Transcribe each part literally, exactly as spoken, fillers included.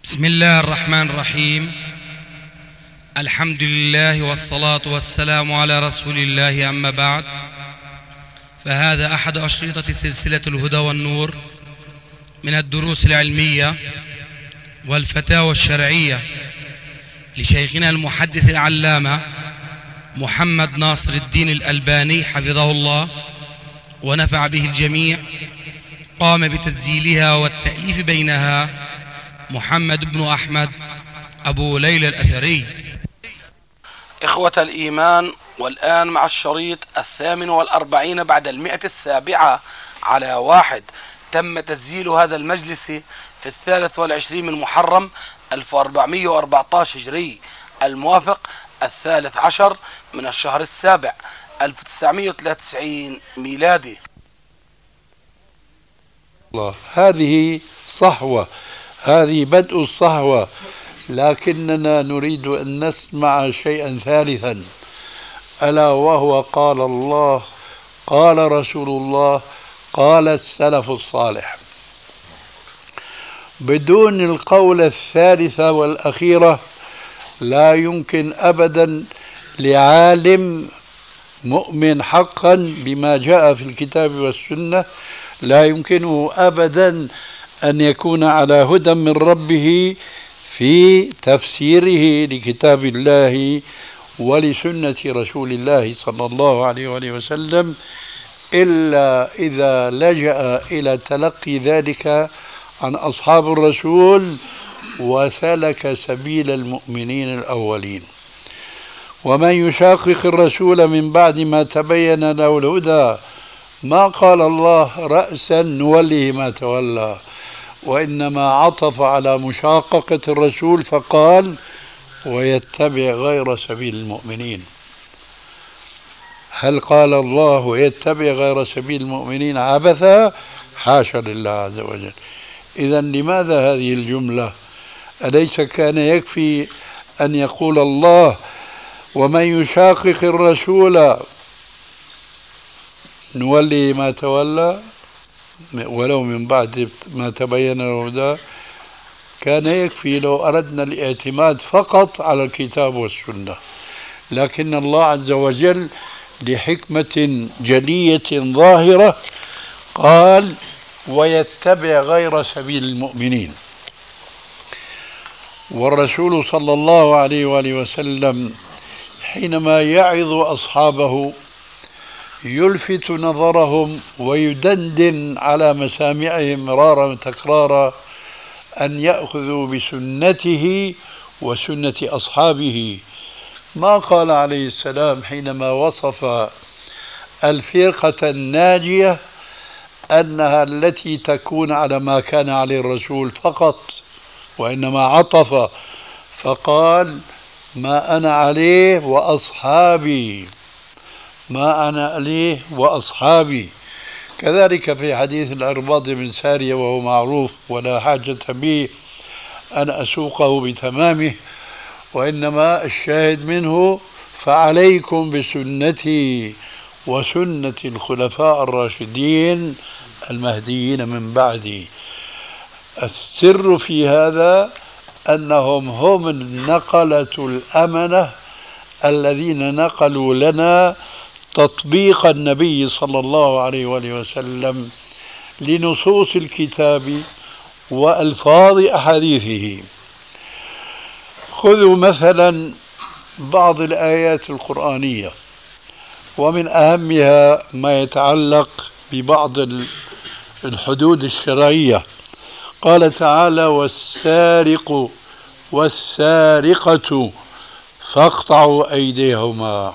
بسم الله الرحمن الرحيم. الحمد لله والصلاة والسلام على رسول الله، أما بعد، فهذا أحد أشرطة سلسلة الهدى والنور من الدروس العلمية والفتاوى الشرعية لشيخنا المحدث العلامة محمد ناصر الدين الألباني حفظه الله ونفع به الجميع. قام بتسجيلها والتأليف بينها محمد بن أحمد أبو ليلى الأثري. إخوة الإيمان، والآن مع الشريط الثامن والأربعين بعد المئة السابعة على واحد. تم تسجيل هذا المجلس في الثالث والعشرين من محرم ألف وأربعمئة وأربعة عشر هجري، الموافق الثالث عشر من الشهر السابع ألف وتسعمئة وثلاثة وتسعين ميلادي. الله، هذه صحوة، هذه بدء الصحوة، لكننا نريد أن نسمع شيئا ثالثا، ألا وهو قال الله، قال رسول الله، قال السلف الصالح. بدون القول الثالثة والأخيرة لا يمكن أبدا لعالم مؤمن حقا بما جاء في الكتاب والسنة، لا يمكنه أبدا أن يكون على هدى من ربه في تفسيره لكتاب الله ولسنة رسول الله صلى الله عليه وآله وسلم إلا إذا لجأ إلى تلقي ذلك عن أصحاب الرسول وسلك سبيل المؤمنين الأولين. ومن يشاقق الرسول من بعد ما تبين له الهدى، ما قال الله رأسا نوله ما تولى، وإنما عطف على مشاققة الرسول فقال ويتبع غير سبيل المؤمنين. هل قال الله ويتبع غير سبيل المؤمنين عبثا؟ حاشا لله عز وجل. إذن لماذا هذه الجملة؟ أليس كان يكفي أن يقول الله ومن يشاقق الرسول نولي ما تولى ولو من بعد ما تبين الهدى؟ كان يكفي لو أردنا الاعتماد فقط على الكتاب والسنة، لكن الله عز وجل لحكمة جلية ظاهرة قال ويتبع غير سبيل المؤمنين. والرسول صلى الله عليه وآله وسلم حينما يعظ أصحابه يلفت نظرهم ويدندن على مسامعهم مرارا وتكرارا أن يأخذوا بسنته وسنة أصحابه. ما قال عليه السلام حينما وصف الفرقة الناجية أنها التي تكون على ما كان عليه الرسول فقط، وإنما عطف فقال ما أنا عليه وأصحابي، ما أنا عليه وأصحابي. كذلك في حديث العرباض بن سارية وهو معروف ولا حاجة بي أن أسوقه بتمامه، وإنما الشاهد منه فعليكم بسنتي وسنة الخلفاء الراشدين المهديين من بعدي. السر في هذا أنهم هم النقلة الأمنة الذين نقلوا لنا تطبيق النبي صلى الله عليه وآله وسلم لنصوص الكتاب وألفاظ أحاديثه. خذوا مثلا بعض الآيات القرآنية، ومن أهمها ما يتعلق ببعض الحدود الشرعية. قال تعالى والسارق والسارقة فاقطعوا أيديهما.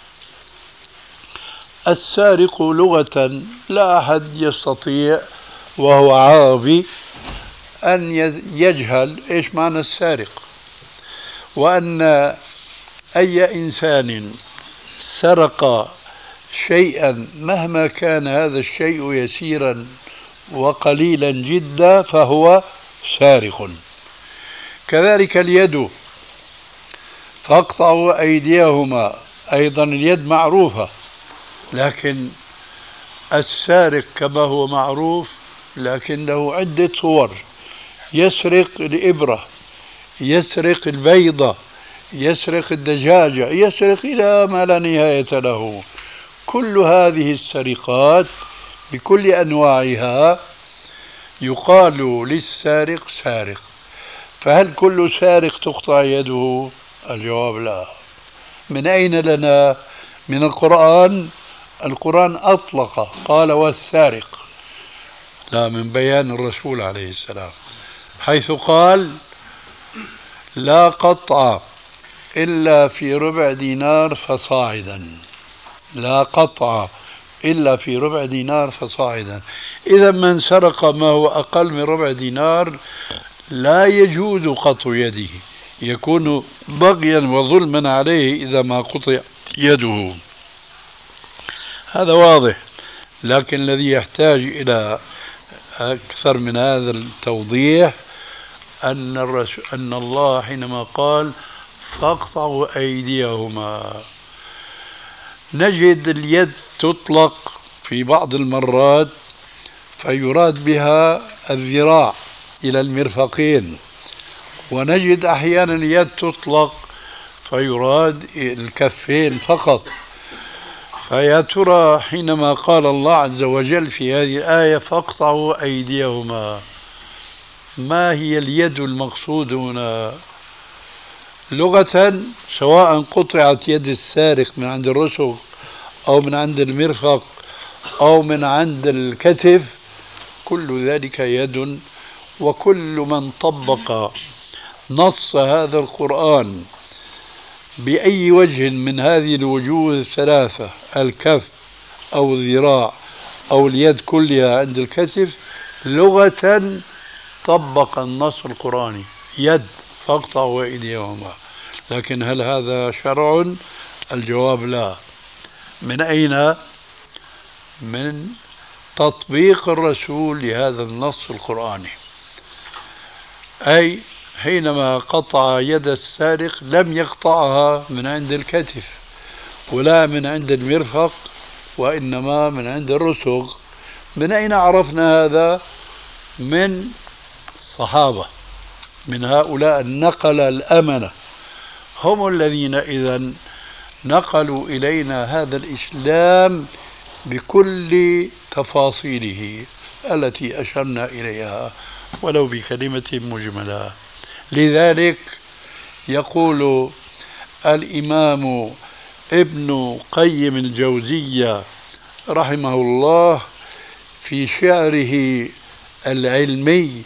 السارق لغة لا أحد يستطيع وهو عربي أن يجهل إيش معنى السارق، وأن أي إنسان سرق شيئا مهما كان هذا الشيء يسيرا وقليلا جدا فهو سارق. كذلك اليد فاقطعوا أيديهما، أيضا اليد معروفة، لكن السارق كما هو معروف لكن له عدة صور. يسرق الإبرة، يسرق البيضة، يسرق الدجاجة، يسرق إلى ما لا نهاية له. كل هذه السرقات بكل أنواعها يقال للسارق سارق. فهل كل سارق تقطع يده؟ الجواب لا. من أين لنا؟ من القرآن. القرآن أطلق قال والسارق، لا، من بيان الرسول عليه السلام، حيث قال لا قطع إلا في ربع دينار فصاعدا. لا قطع إلا في ربع دينار فصاعدا. إذا من سرق ما هو أقل من ربع دينار لا يجوز قطع يده، يكون بغيا وظلما عليه إذا ما قطع يده. هذا واضح. لكن الذي يحتاج إلى أكثر من هذا التوضيح أن الرسول أن الله حينما قال فاقطعوا أيديهما، نجد اليد تطلق في بعض المرات فيراد بها الذراع إلى المرفقين، ونجد أحيانا اليد تطلق فيراد الكفين فقط. فيا ترى حينما قال الله عز وجل في هذه الآية فاقطعوا أيديهما، ما هي اليد المقصود هنا لغة؟ سواء قطعت يد السارق من عند الرسغ أو من عند المرفق أو من عند الكتف، كل ذلك يد. وكل من طبق نص هذا القرآن بأي وجه من هذه الوجوه الثلاثة، الكف أو الذراع أو اليد كلها عند الكتف، لغة طبق النص القرآني، يد فاقطعوا أيديهما. لكن هل هذا شرع؟ الجواب لا. من أين؟ من تطبيق الرسول لهذا النص القرآني. أي حينما قطع يد السارق لم يقطعها من عند الكتف ولا من عند المرفق، وإنما من عند الرسغ. من أين عرفنا هذا؟ من الصحابة، من هؤلاء النقل الأمنة، هم الذين إذن نقلوا إلينا هذا الإسلام بكل تفاصيله التي أشرنا إليها ولو بكلمة مجملة. لذلك يقول الإمام ابن قيم الجوزية رحمه الله في شعره العلمي: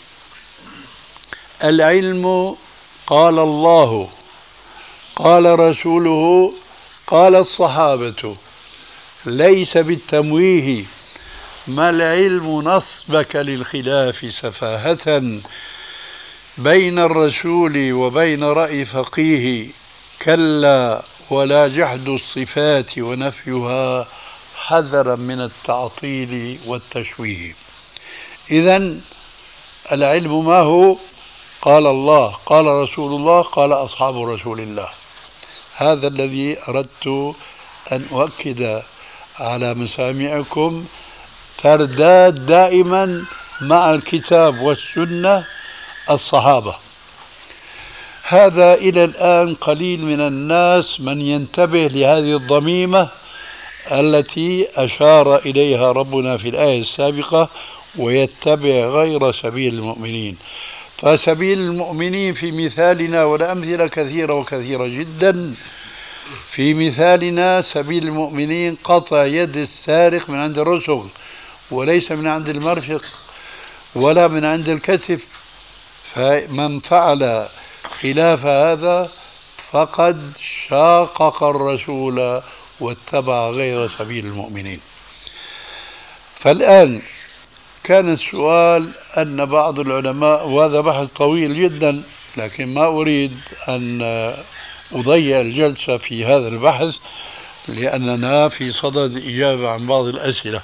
العلم قال الله قال رسوله قال الصحابة، ليس بالتمويه، ما العلم نصبك للخلاف سفاهة، بين الرسول وبين رأي فقيه، كلا ولا جحد الصفات ونفيها، حذرا من التعطيل والتشويه. إذن العلم ما هو؟ قال الله قال رسول الله قال أصحاب رسول الله. هذا الذي أردت أن أؤكد على مسامعكم، ترداد دائما مع الكتاب والسنة الصحابة. هذا إلى الآن قليل من الناس من ينتبه لهذه الضميمة التي أشار إليها ربنا في الآية السابقة: ويتبع غير سبيل المؤمنين. فسبيل المؤمنين في مثالنا، والأمثلة كثيرة وكثيرة جدا، في مثالنا سبيل المؤمنين قطع يد السارق من عند الرسغ، وليس من عند المرفق ولا من عند الكتف. فمن فعل خلاف هذا فقد شاقق الرسول واتبع غير سبيل المؤمنين. فالآن كان السؤال أن بعض العلماء، وهذا بحث طويل جدا لكن ما أريد أن أضيع الجلسة في هذا البحث لأننا في صدد إجابة عن بعض الأسئلة.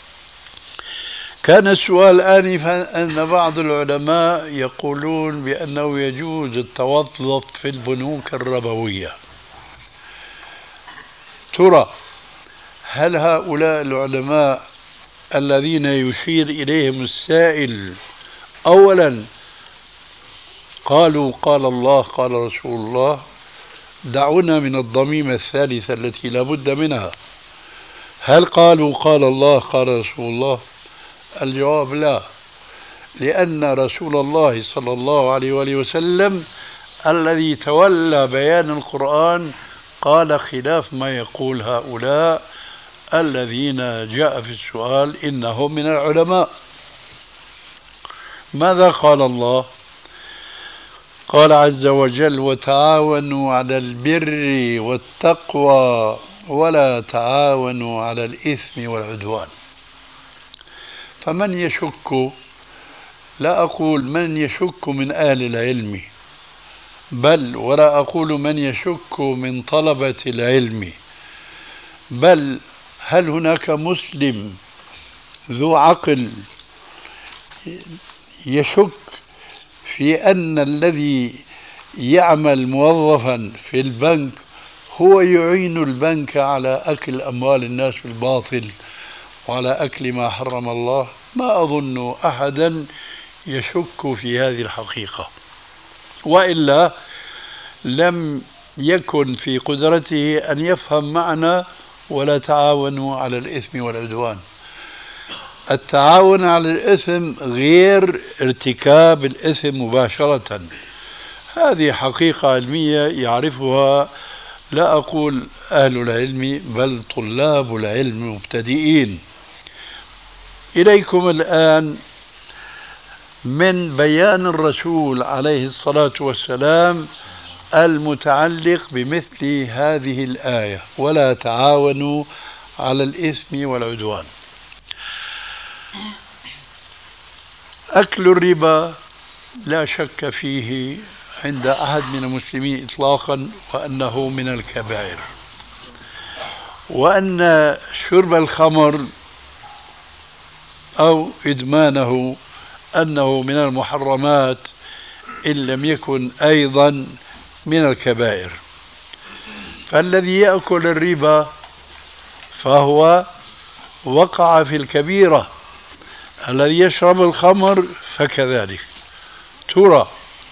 كان السؤال آنفا أن بعض العلماء يقولون بأنه يجوز التوظف في البنوك الربوية. ترى هل هؤلاء العلماء الذين يشير إليهم السائل أولا قالوا قال الله قال رسول الله، دعونا من الضميمة الثالثة التي لا بد منها. هل قالوا قال الله قال رسول الله؟ الجواب لا، لأن رسول الله صلى الله عليه وآله وسلم الذي تولى بيان القرآن قال خلاف ما يقول هؤلاء الذين جاء في السؤال إنهم من العلماء. ماذا قال الله؟ قال عز وجل: وتعاونوا على البر والتقوى ولا تعاونوا على الإثم والعدوان. فمن يشك، لا أقول من يشك من أهل العلم، بل ولا أقول من يشك من طلبة العلم، بل هل هناك مسلم ذو عقل يشك في أن الذي يعمل موظفا في البنك هو يعين البنك على أكل أموال الناس بالباطل وعلى أكل ما حرم الله؟ ما أظن أحدا يشك في هذه الحقيقة، وإلا لم يكن في قدرته أن يفهم معنى ولا تعاونوا على الإثم والعدوان. التعاون على الإثم غير ارتكاب الإثم مباشرة، هذه حقيقة علمية يعرفها لا أقول أهل العلم بل طلاب العلم مبتدئين. إليكم الآن من بيان الرسول عليه الصلاة والسلام المتعلق بمثل هذه الآية: ولا تعاونوا على الإثم والعدوان. أكل الربا لا شك فيه عند أحد من المسلمين إطلاقا وأنه من الكبائر، وأن شرب الخمر أو إدمانه أنه من المحرمات إن لم يكن أيضا من الكبائر. فالذي يأكل الربا فهو وقع في الكبيرة، الذي يشرب الخمر فكذلك. ترى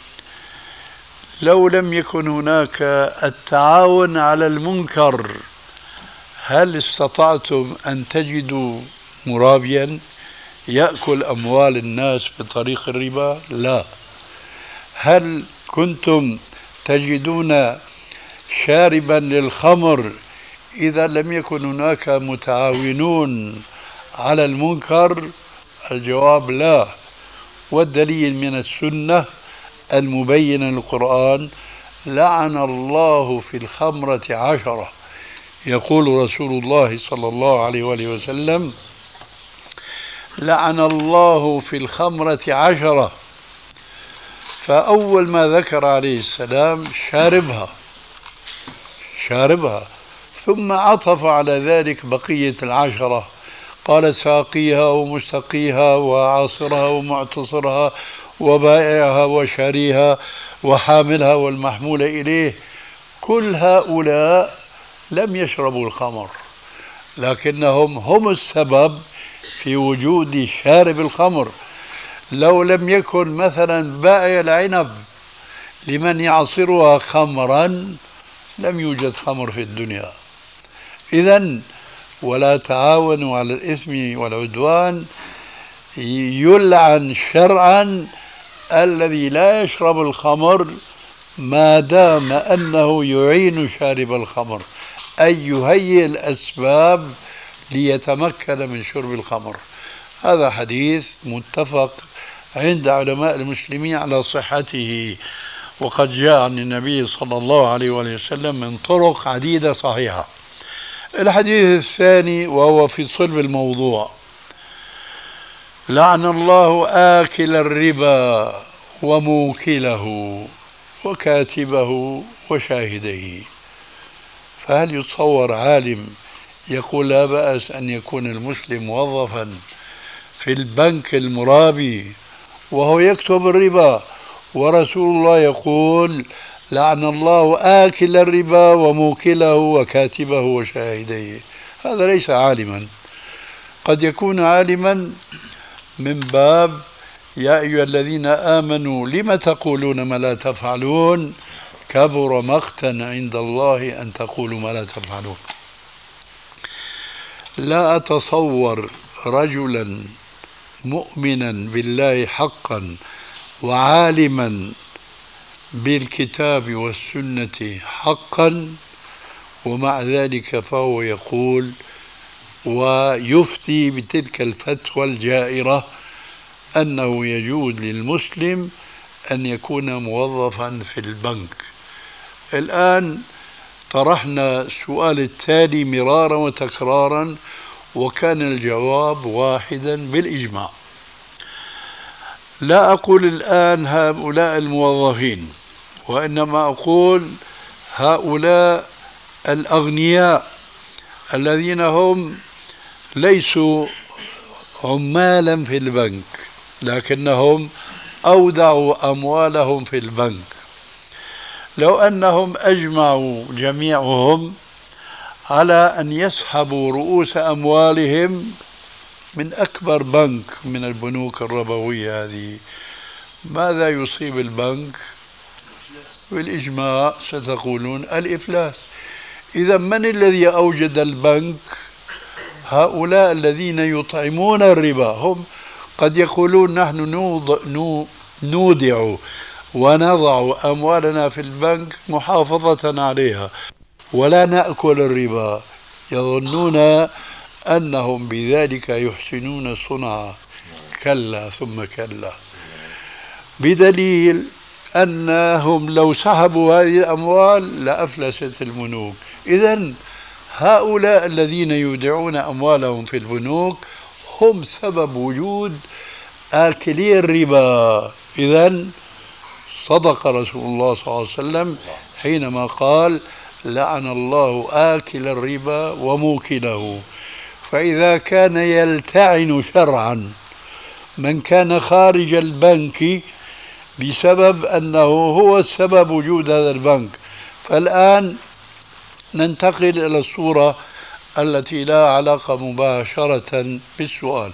لو لم يكن هناك التعاون على المنكر، هل استطعتم أن تجدوا مرابيا يأكل أموال الناس بطريق الربا؟ لا. هل كنتم تجدون شاربا للخمر إذا لم يكن هناك متعاونون على المنكر؟ الجواب لا. والدليل من السنة المبينة للقرآن: لعن الله في الخمرة عشرة. يقول رسول الله صلى الله عليه وآله وسلم: لعن الله في الخمرة عشرة. فأول ما ذكر عليه السلام شاربها شاربها ثم عطف على ذلك بقية العشرة، قال: ساقيها ومستقيها وعاصرها ومعتصرها وبائعها وشاريها وحاملها والمحمول إليه. كل هؤلاء لم يشربوا الخمر، لكنهم هم السبب في وجود شارب الخمر. لو لم يكن مثلا بائع العنب لمن يعصرها خمرا لم يوجد خمر في الدنيا. إذن ولا تعاونوا على الإثم والعدوان يلعن شرعا الذي لا يشرب الخمر ما دام أنه يعين شارب الخمر، أي يهيئ الأسباب ليتمكن من شرب الخمر. هذا حديث متفق عند علماء المسلمين على صحته، وقد جاء عن النبي صلى الله عليه وسلم من طرق عديدة صحيحة. الحديث الثاني وهو في صلب الموضوع: لعن الله آكل الربا وموكله وكاتبه وشاهديه. فهل يتصور عالم يقول لا بأس أن يكون المسلم موظفا في البنك المرابي وهو يكتب الربا، ورسول الله يقول: لعن الله آكل الربا وموكله وكاتبه وشاهديه؟ هذا ليس عالما. قد يكون عالما من باب يا أيها الذين آمنوا لم تقولون ما لا تفعلون كبر مقتا عند الله أن تقولوا ما لا تفعلون. لا أتصور رجلا مؤمنا بالله حقا وعالما بالكتاب والسنة حقا ومع ذلك فهو يقول ويفتي بتلك الفتوى الجائرة أنه يجوز للمسلم أن يكون موظفا في البنك. الآن طرحنا السؤال التالي مرارا وتكرارا وكان الجواب واحدا بالإجماع. لا أقول الآن هؤلاء الموظفين، وإنما أقول هؤلاء الأغنياء الذين هم ليسوا عمالا في البنك لكنهم أودعوا أموالهم في البنك. لو أنهم أجمعوا جميعهم على أن يسحبوا رؤوس أموالهم من أكبر بنك من البنوك الربوية هذه، ماذا يصيب البنك؟ بالإجماع ستقولون الإفلاس. إذا من الذي أوجد البنك؟ هؤلاء الذين يطعمون الربا. هم قد يقولون نحن نودع ونضع أموالنا في البنك محافظة عليها ولا نأكل الربا، يظنون أنهم بذلك يحسنون صنعا. كلا ثم كلا، بدليل أنهم لو سحبوا هذه الأموال لأفلست البنوك. إذن هؤلاء الذين يودعون أموالهم في البنوك هم سبب وجود آكلي الربا. إذن صدق رسول الله صلى الله عليه وسلم حينما قال لعن الله آكل الربا وموكله. فإذا كان يلتعن شرعا من كان خارج البنك بسبب أنه هو السبب وجود هذا البنك، فالآن ننتقل إلى الصورة التي لا علاقة مباشرة بالسؤال.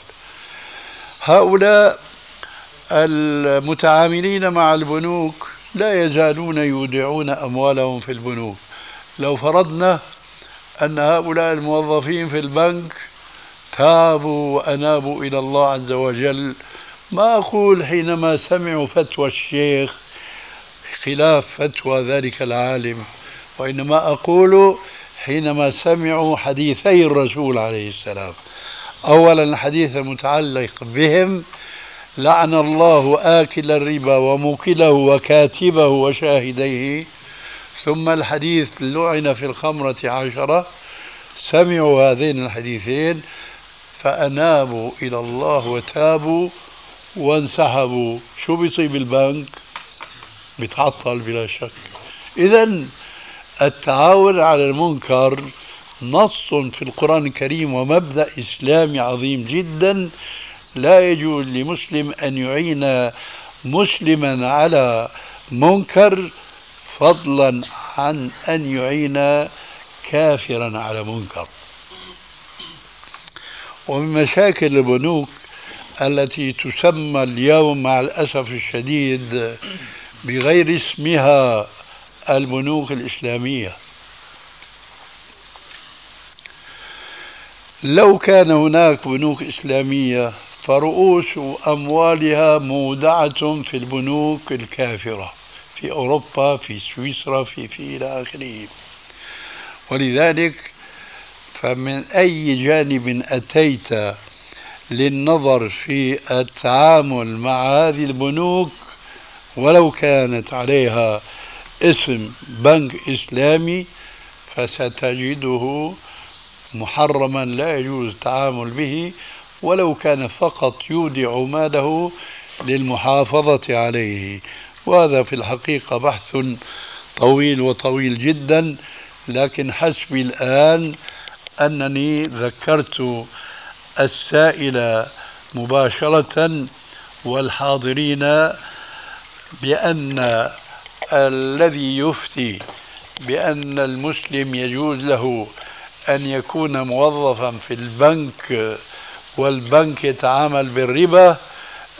هؤلاء المتعاملين مع البنوك لا يزالون يودعون أموالهم في البنوك. لو فرضنا أن هؤلاء الموظفين في البنك تابوا وأنابوا إلى الله عز وجل، ما أقول حينما سمعوا فتوى الشيخ خلاف فتوى ذلك العالم، وإنما أقول حينما سمعوا حديثي الرسول عليه السلام. أولا الحديث المتعلق بهم لعن الله آكل الربا وموكله وكاتبه وشاهديه، ثم الحديث لعن في الخمرة عشرة. سمعوا هذين الحديثين فأنابوا إلى الله وتابوا وانسحبوا. شو بيصيب البنك؟ بيتعطل بلا شك. إذن التعاون على المنكر نص في القرآن الكريم ومبدأ إسلامي عظيم جدا. لا يجوز لمسلم أن يعين مسلما على منكر فضلا عن أن يعين كافرا على منكر. ومن مشاكل البنوك التي تسمى اليوم مع الأسف الشديد بغير اسمها البنوك الإسلامية، لو كان هناك بنوك إسلامية فرؤوس أموالها مودعة في البنوك الكافرة في أوروبا، في سويسرا، في في إلى آخره. ولذلك فمن أي جانب أتيت للنظر في التعامل مع هذه البنوك ولو كانت عليها اسم بنك إسلامي فستجده محرما، لا يجوز التعامل به ولو كان فقط يودع ماله للمحافظة عليه. وهذا في الحقيقة بحث طويل وطويل جدا، لكن حسبي الآن أنني ذكرت السائل مباشرة والحاضرين بأن الذي يفتي بأن المسلم يجوز له أن يكون موظفا في البنك والبنك يتعامل بالربا،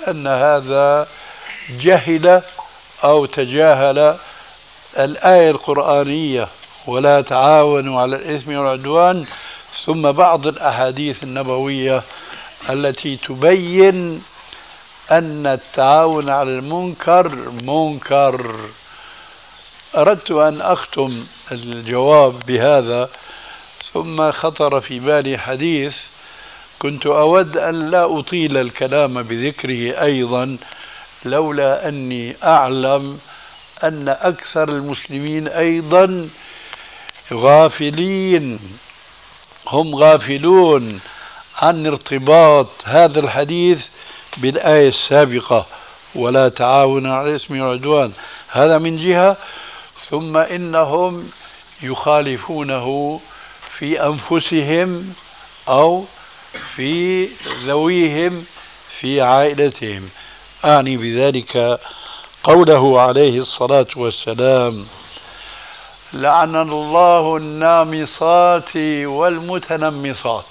أن هذا جهل أو تجاهل الآية القرآنية ولا تعاونوا على الإثم والعدوان، ثم بعض الأحاديث النبوية التي تبين أن التعاون على المنكر منكر. أردت أن أختم الجواب بهذا، ثم خطر في بالي حديث كنت أود أن لا أطيل الكلام بذكره أيضا، لولا أني أعلم أن أكثر المسلمين أيضا غافلين، هم غافلون عن ارتباط هذا الحديث بالآية السابقة ولا تعاون على الإثم والعدوان، هذا من جهة، ثم إنهم يخالفونه في أنفسهم أو في ذويهم في عائلتهم. أعني بذلك قوله عليه الصلاة والسلام: لعن الله النامصات والمتنمصات.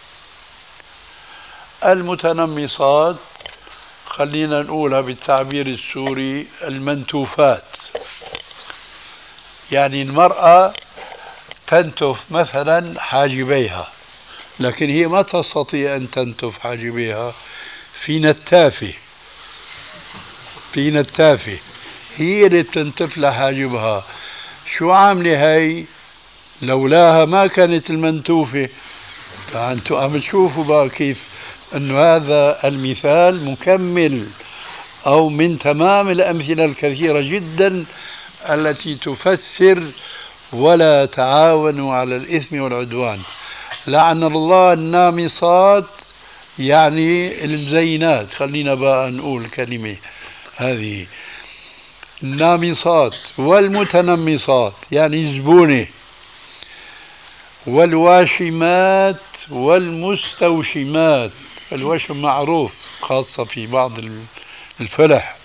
المتنمصات خلينا نقولها بالتعبير السوري المنتوفات، يعني المرأة تنتف مثلا حاجبيها، لكن هي ما تستطيع أن تنتف حاجبيها، في نتافة في نتافة هي اللي بتنتف لها حاجبها. شو عاملة هي؟ لولاها ما كانت المنتوفة. فأنتوا عم تشوفوا بقى كيف أنه هذا المثال مكمل أو من تمام الأمثلة الكثيرة جدا التي تفسر ولا تعاونوا على الإثم والعدوان. لعن الله النامصات يعني المزينات، خلينا بقى نقول كلمة هذه النامصات، والمتنمصات يعني زبونة، والواشمات والمستوشمات. الوشم معروف خاصة في بعض الفلح،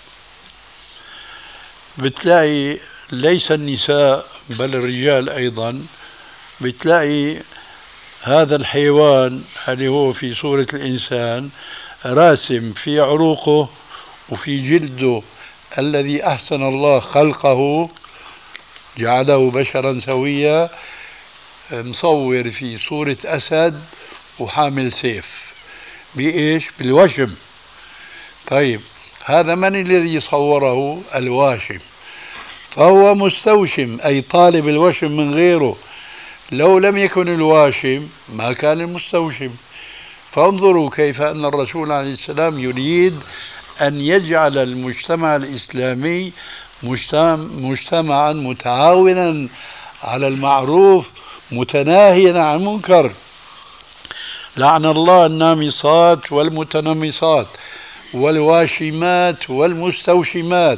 بتلاقي ليس النساء بل الرجال أيضا، بتلاقي هذا الحيوان اللي هو في صورة الإنسان راسم في عروقه وفي جلده الذي أحسن الله خلقه جعله بشرا سويا، مصور في صورة أسد وحامل سيف. بإيش؟ بالوشم. طيب هذا من الذي صوره؟ الواشم، فهو مستوشم أي طالب الوشم من غيره. لو لم يكن الواشم ما كان المستوشم. فانظروا كيف أن الرسول عليه السلام يريد أن يجعل المجتمع الإسلامي مجتمعا متعاونا على المعروف متناهيا عن المنكر. لعن الله النامصات والمتنمصات والواشمات والمستوشمات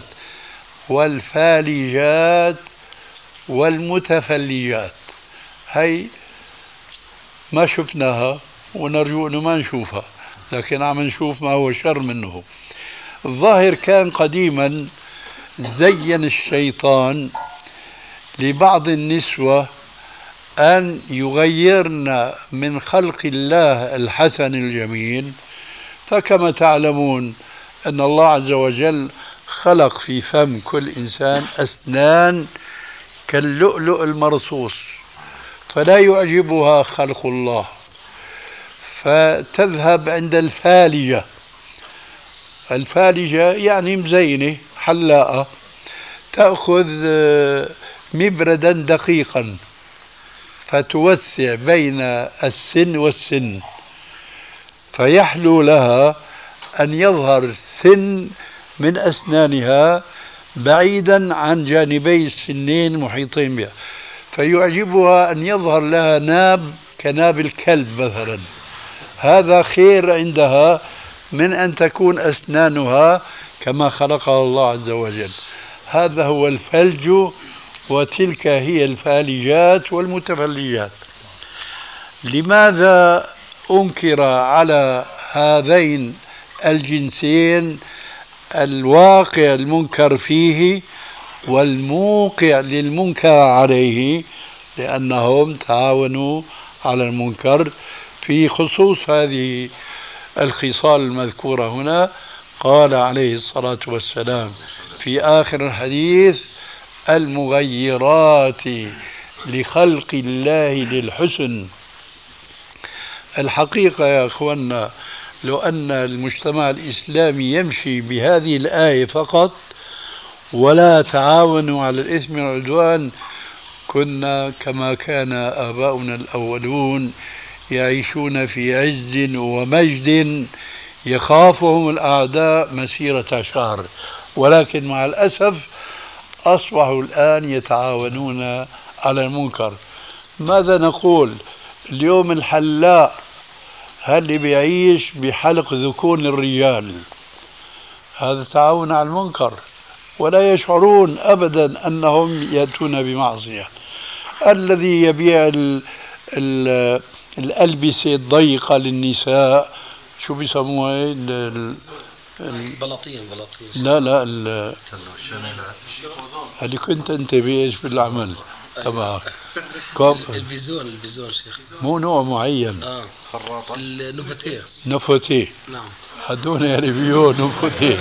والفالجات والمتفلجات. هي ما شفناها ونرجو أنه ما نشوفها، لكن عم نشوف ما هو شر منه. الظاهر كان قديما زين الشيطان لبعض النسوة أن يغيرن من خلق الله الحسن الجميل. فكما تعلمون أن الله عز وجل خلق في فم كل إنسان أسنان كاللؤلؤ المرصوص، فلا يعجبها خلق الله، فتذهب عند الفالجة. الفالجة يعني مزينة حلاقة، تأخذ مبردا دقيقا فتوسع بين السن والسن، فيحلو لها أن يظهر سن من أسنانها بعيدا عن جانبي السنين محيطين بها، فيعجبها أن يظهر لها ناب كناب الكلب مثلا. هذا خير عندها من أن تكون أسنانها كما خلقها الله عز وجل. هذا هو الفلج، وتلك هي الفالجات والمتفلجات. لماذا أنكر على هذين الجنسين الواقع المنكر فيه والموقع للمنكر عليه؟ لأنهم تعاونوا على المنكر. في خصوص هذه الخصال المذكورة هنا قال عليه الصلاة والسلام في آخر الحديث: المغيرات لخلق الله للحسن. الحقيقة يا أخوانا، لو أن المجتمع الإسلامي يمشي بهذه الآية فقط ولا تعاونوا على الإثم والعدوان، كنا كما كان آباؤنا الأولون يعيشون في عز ومجد يخافهم الأعداء مسيرة شهر. ولكن مع الأسف أصبحوا الآن يتعاونون على المنكر. ماذا نقول اليوم؟ الحلاق هل بيعيش بحلق ذكون الرجال، هذا تعاون على المنكر، ولا يشعرون أبدا أنهم يأتون بمعصية. الذي يبيع ال ال الألبسة الضيقة للنساء، شو بيسموها؟ بلاطين بلاطين لا لا اللي كنت انت بايش بالعمل تبعك؟ الفيزون الفيزون شيخ، مو نوع معين. اه خراطة النوفتيه نوفتيه نعم. هدول اللي بيو نوفتيه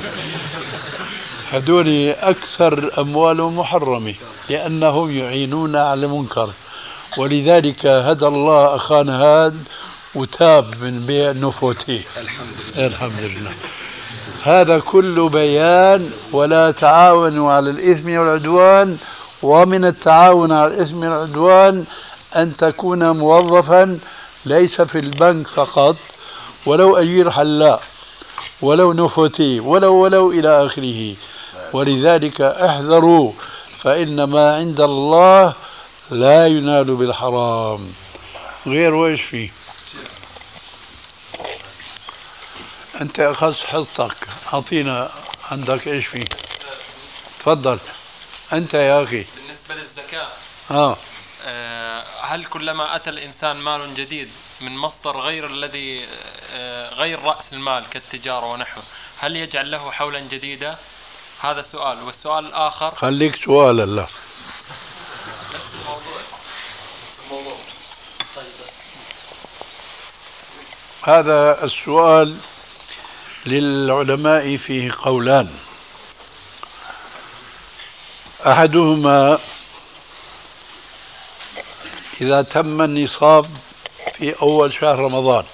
هدول اكثر اموالهم محرمه لانهم يعينون على المنكر. ولذلك هدى الله اخانا هاد وتاب من بيع نوفتيه. الحمد لله الحمد لله. هذا كله بيان ولا تعاونوا على الإثم والعدوان. ومن التعاون على الإثم والعدوان أن تكون موظفا ليس في البنك فقط، ولو أجير حلاق، ولو نفوتي، ولو ولو إلى آخره. ولذلك احذروا، فإن ما عند الله لا ينال بالحرام. غير وإيش فيه؟ أنت أخذت حصتك، أعطينا عندك إيش فيه؟ تفضل أنت يا أخي. بالنسبة للزكاة آه. آه هل كلما أتى الإنسان مال جديد من مصدر غير الذي آه غير رأس المال كالتجارة ونحوه، هل يجعل له حولا جديدا؟ هذا سؤال. والسؤال الآخر، خليك سؤال الله. نفس الموضوع نفس الموضوع طيب بس هذا السؤال للعلماء فيه قولان. أحدهما إذا تم النصاب في أول شهر رمضان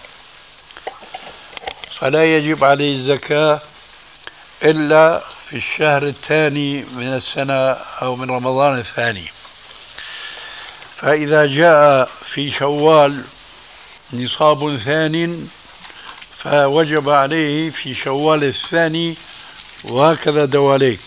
فلا يجب عليه الزكاة إلا في الشهر الثاني من السنة أو من رمضان الثاني. فإذا جاء في شوال نصاب ثانٍ فوجب عليه في شوال الثاني، وهكذا دواليك.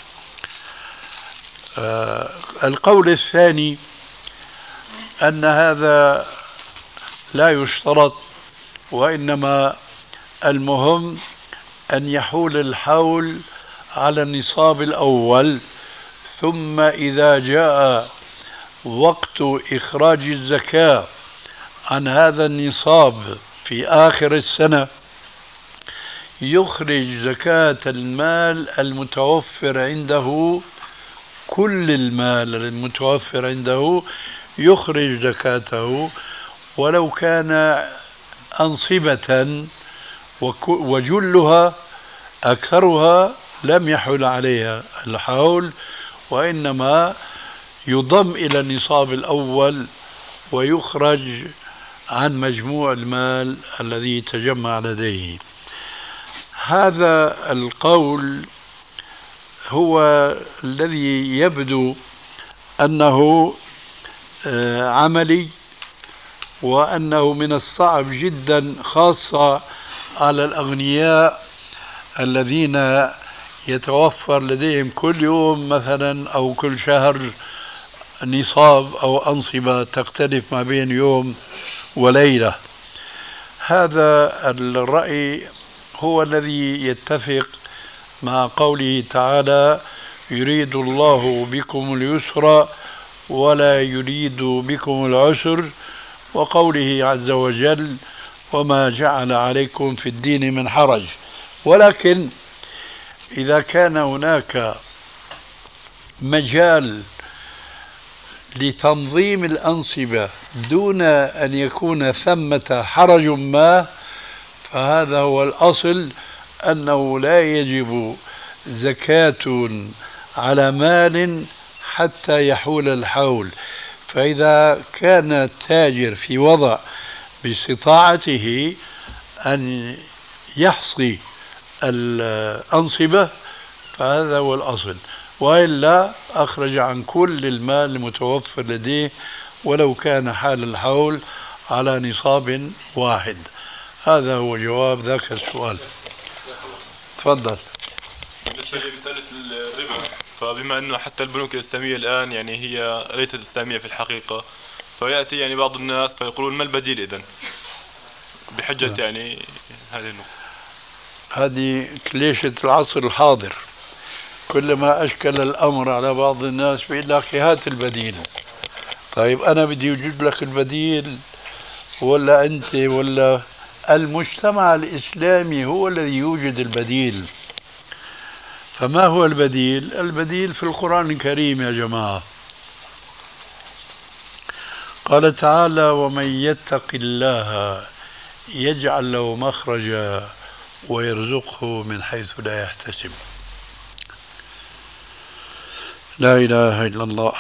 آه القول الثاني أن هذا لا يشترط، وإنما المهم أن يحول الحول على النصاب الأول، ثم إذا جاء وقت إخراج الزكاة عن هذا النصاب في آخر السنة يخرج زكاة المال المتوفر عنده، كل المال المتوفر عنده يخرج زكاته، ولو كان أنصبة وجلها أكثرها لم يحل عليها الحول، وإنما يضم إلى النصاب الأول ويخرج عن مجموع المال الذي تجمع لديه. هذا القول هو الذي يبدو أنه عملي، وأنه من الصعب جدا خاصة على الأغنياء الذين يتوفر لديهم كل يوم مثلا أو كل شهر نصاب أو أنصبة تختلف ما بين يوم وليلة. هذا الرأي هو الذي يتفق مع قوله تعالى: يريد الله بكم اليسر ولا يريد بكم العسر، وقوله عز وجل: وما جعل عليكم في الدين من حرج. ولكن إذا كان هناك مجال لتنظيم الأنصبة دون أن يكون ثمة حرج ما، فهذا هو الأصل، أنه لا يجب زكاة على مال حتى يحول الحول. فإذا كان التاجر في وضع باستطاعته أن يحصي الأنصبة فهذا هو الأصل، وإلا أخرج عن كل المال المتوفر لديه ولو كان حال الحول على نصاب واحد. هذا هو جواب ذاك السؤال. تفضل. بالنسبة لمسألة الربا، فبما أنه حتى البنوك الإسلامية الآن يعني هي ليست إسلامية في الحقيقة، فيأتي يعني بعض الناس فيقولون ما البديل إذن بحجة يعني هذه النقطة. هذه كليشة العصر الحاضر، كلما أشكل الأمر على بعض الناس بيقول لك هات البديل. طيب أنا بدي أوجد لك البديل ولا أنت ولا المجتمع الإسلامي هو الذي يوجد البديل؟ فما هو البديل؟ البديل في القرآن الكريم يا جماعة. قال تعالى: ومن يتق الله يجعل له مخرجا ويرزقه من حيث لا يحتسب. لا إله إلا الله.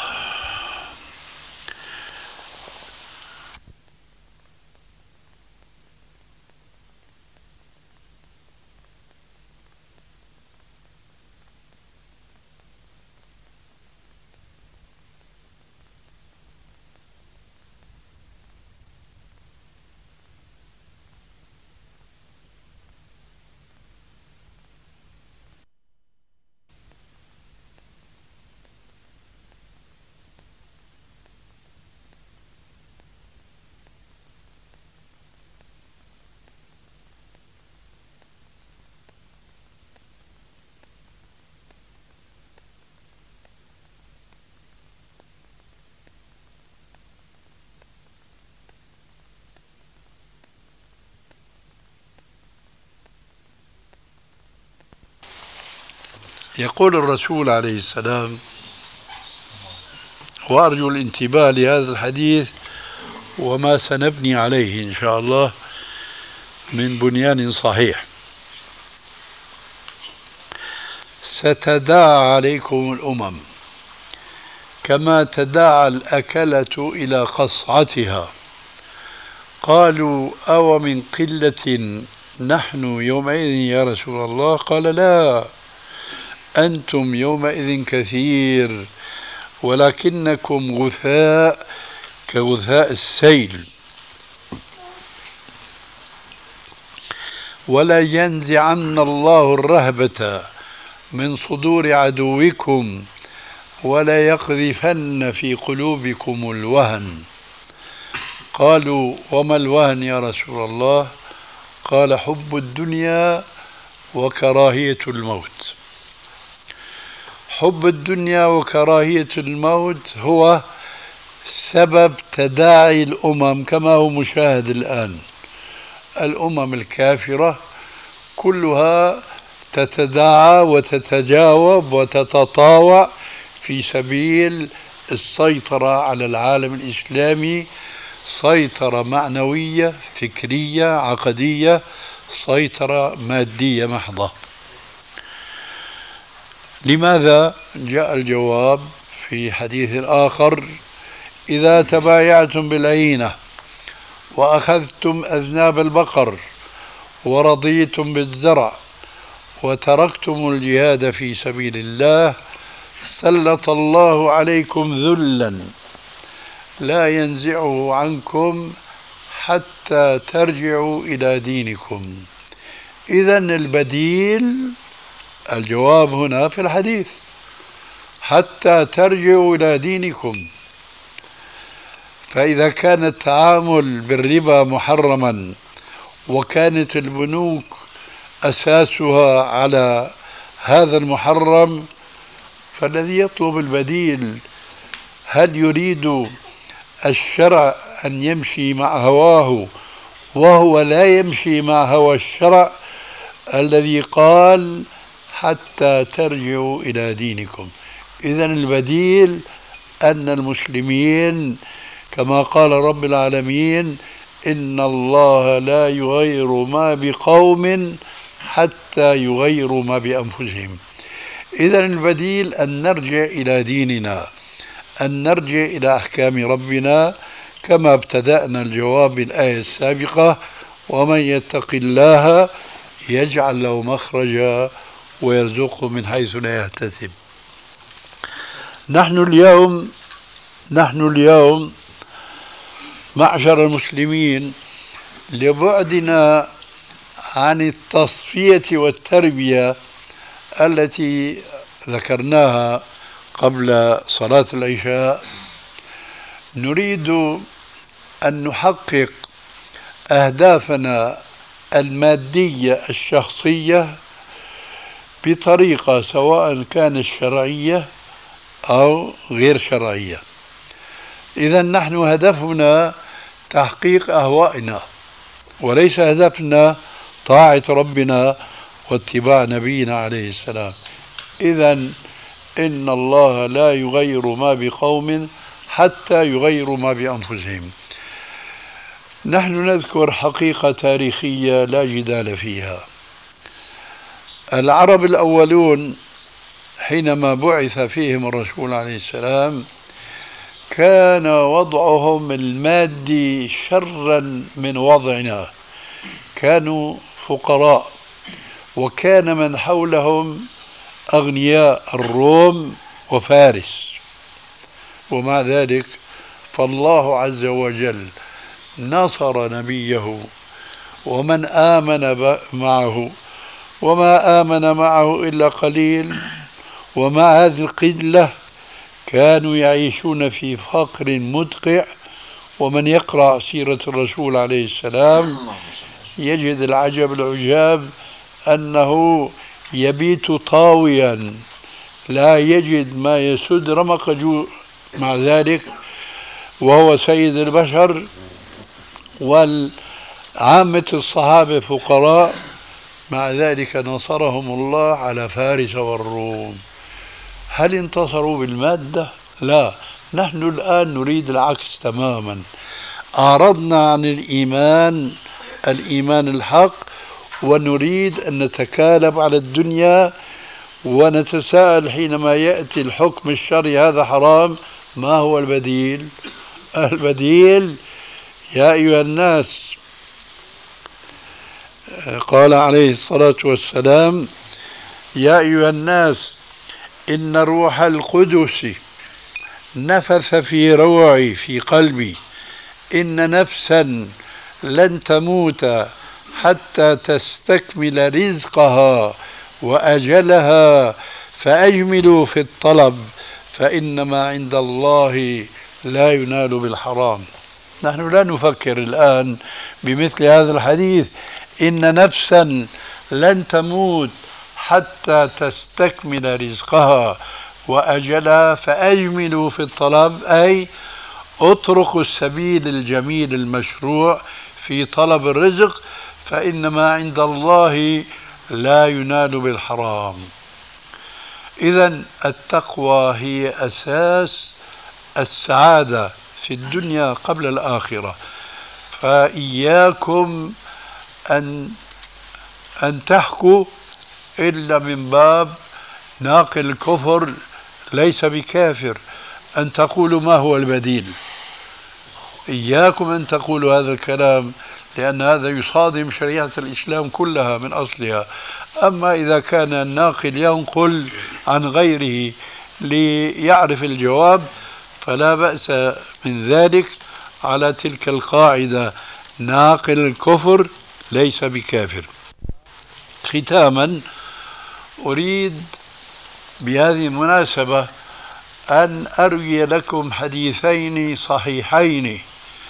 يقول الرسول عليه السلام، وأرجو الانتباه لهذا الحديث وما سنبني عليه إن شاء الله من بنيان صحيح: ستداعى عليكم الأمم كما تداعى الأكلة إلى قصعتها. قالوا: أو من قلة نحن يومئذ يا رسول الله؟ قال: لا، أنتم يومئذ كثير ولكنكم غثاء كغثاء السيل. ولا ينزعن الله الرهبة من صدور عدوكم ولا يقذفن في قلوبكم الوهن. قالوا: وما الوهن يا رسول الله؟ قال: حب الدنيا وكراهية الموت. حب الدنيا وكراهية الموت هو سبب تداعي الأمم كما هو مشاهد الآن. الأمم الكافرة كلها تتداعى وتتجاوب وتتطاوع في سبيل السيطرة على العالم الإسلامي، سيطرة معنوية فكرية عقدية، سيطرة مادية محضة. لماذا؟ جاء الجواب في حديث آخر: إذا تبايعتم بالعينة وأخذتم أذناب البقر ورضيتم بالزرع وتركتم الجهاد في سبيل الله سلط الله عليكم ذلا لا ينزعه عنكم حتى ترجعوا إلى دينكم. إذن البديل، الجواب هنا في الحديث: حتى ترجعوا إلى دينكم. فإذا كان التعامل بالربا محرما وكانت البنوك أساسها على هذا المحرم، فالذي يطلب البديل هل يريد الشرع أن يمشي مع هواه وهو لا يمشي مع هوى الشرع الذي قال حتى ترجعوا إلى دينكم؟ إذن البديل أن المسلمين كما قال رب العالمين: إن الله لا يغير ما بقوم حتى يغيروا ما بأنفسهم. إذا البديل أن نرجع إلى ديننا، أن نرجع إلى أحكام ربنا كما ابتدأنا الجواب بالآية السابقة: ومن يتق الله يجعل له مخرجا ويرزقه من حيث لا يحتسب. نحن اليوم نحن اليوم معشر المسلمين لبعدنا عن التصفية والتربية التي ذكرناها قبل صلاة العشاء، نريد أن نحقق أهدافنا المادية الشخصية بطريقة سواء كانت شرعية أو غير شرعية. إذا نحن هدفنا تحقيق أهوائنا، وليس هدفنا طاعة ربنا واتباع نبينا عليه السلام. إذا إن الله لا يغير ما بقوم حتى يغيروا ما بأنفسهم. نحن نذكر حقيقة تاريخية لا جدال فيها. العرب الأولون حينما بعث فيهم الرسول عليه السلام كان وضعهم المادي شرا من وضعنا، كانوا فقراء، وكان من حولهم أغنياء الروم وفارس. ومع ذلك فالله عز وجل نصر نبيه ومن آمن معه، وما آمن معه إلا قليل، ومع هذه القلة كانوا يعيشون في فقر مدقع. ومن يقرأ سيرة الرسول عليه السلام يجد العجب العجاب أنه يبيت طاويا لا يجد ما يسد رمق جوع، مع ذلك وهو سيد البشر والعامة الصحابة فقراء، مع ذلك نصرهم الله على فارس والروم. هل انتصروا بالمادة؟ لا، نحن الآن نريد العكس تماما. أعرضنا عن الإيمان الإيمان الحق ونريد أن نتكالب على الدنيا، ونتساءل حينما يأتي الحكم الشرعي هذا حرام، ما هو البديل؟ البديل يا أيها الناس، قال عليه الصلاة والسلام: يا أيها الناس إن روح القدس نفث في روعي في قلبي إن نفسا لن تموت حتى تستكمل رزقها وأجلها فأجملوا في الطلب فإنما عند الله لا ينال بالحرام. نحن لا نفكر الآن بمثل هذا الحديث: إن نفسا لن تموت حتى تستكمل رزقها وأجلها فأجملوا في الطلب، أي اتركوا السبيل الجميل المشروع في طلب الرزق، فإنما عند الله لا ينال بالحرام. إذن التقوى هي أساس السعادة في الدنيا قبل الآخرة. فإياكم أن أن تحكوا إلا من باب ناقل الكفر ليس بكافر، أن تقولوا ما هو البديل. إياكم أن تقولوا هذا الكلام، لأن هذا يصادم شريعة الإسلام كلها من أصلها. أما إذا كان الناقل ينقل عن غيره ليعرف الجواب فلا بأس من ذلك، على تلك القاعدة: ناقل الكفر ليس بكافر. ختاما أريد بهذه المناسبة أن أروي لكم حديثين صحيحين،